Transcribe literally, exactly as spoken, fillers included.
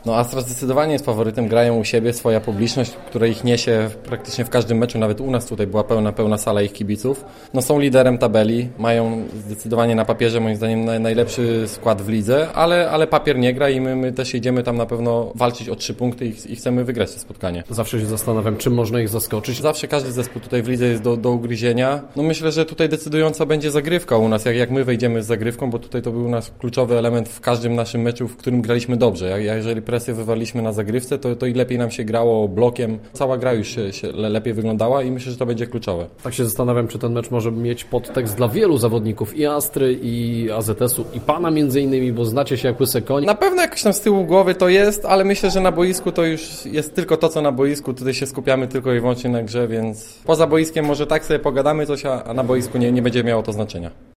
No Astra zdecydowanie jest faworytem, grają u siebie, swoja publiczność, która ich niesie praktycznie w każdym meczu, nawet u nas tutaj była pełna, pełna sala ich kibiców. No są liderem tabeli, mają zdecydowanie na papierze moim zdaniem naj, najlepszy skład w lidze, ale, ale papier nie gra i my, my też jedziemy tam na pewno walczyć o trzy punkty i, i chcemy wygrać to spotkanie. Zawsze się zastanawiam, czym można ich zaskoczyć. Zawsze każdy zespół tutaj w lidze jest do, do ugryzienia. No myślę, że tutaj decydująca będzie zagrywka u nas, jak, jak my wejdziemy z zagrywką, bo tutaj to był nasz kluczowy element w każdym naszym meczu, w którym graliśmy dobrze. Jak, jeżeli presję wywaliliśmy na zagrywce, to, to i lepiej nam się grało blokiem. Cała gra już się, się lepiej wyglądała i myślę, że to będzie kluczowe. Tak się zastanawiam, czy ten mecz może mieć podtekst dla wielu zawodników i Astry, i A Z S-u, i Pana między innymi, bo znacie się jak łyse koń. Na pewno jakoś tam z tyłu głowy to jest, ale myślę, że na boisku to już jest tylko to, co na boisku. Tutaj się skupiamy tylko i wyłącznie na grze, więc poza boiskiem może tak sobie pogadamy coś, a na boisku nie, nie będzie miało to znaczenia.